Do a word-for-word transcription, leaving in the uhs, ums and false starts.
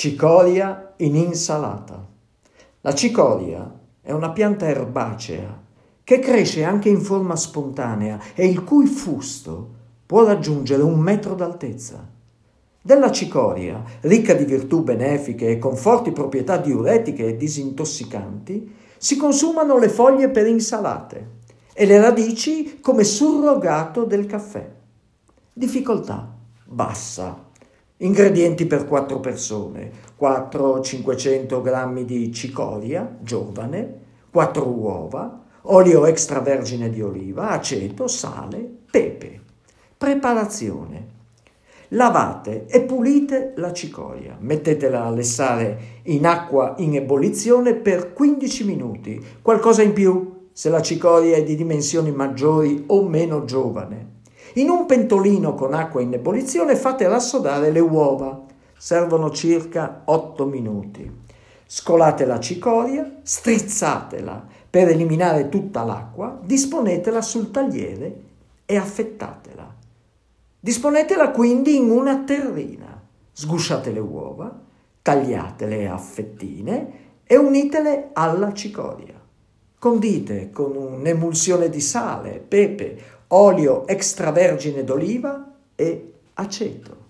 Cicoria in insalata. La cicoria è una pianta erbacea che cresce anche in forma spontanea e il cui fusto può raggiungere un metro d'altezza. Della cicoria, ricca di virtù benefiche e con forti proprietà diuretiche e disintossicanti, si consumano le foglie per insalate e le radici come surrogato del caffè. Difficoltà bassa. Ingredienti per quattro persone: quattro cinquecento grammi di cicoria giovane, quattro uova, olio extravergine di oliva, aceto, sale, pepe. Preparazione: lavate e pulite la cicoria, mettetela a lessare in acqua in ebollizione per quindici minuti, qualcosa in più se la cicoria è di dimensioni maggiori o meno giovane. In un pentolino con acqua in ebollizione fate rassodare le uova, servono circa otto minuti. Scolate la cicoria, strizzatela per eliminare tutta l'acqua, disponetela sul tagliere e affettatela. Disponetela quindi in una terrina, sgusciate le uova, tagliatele a fettine e unitele alla cicoria. Condite con un'emulsione di sale, pepe, olio extravergine d'oliva e aceto.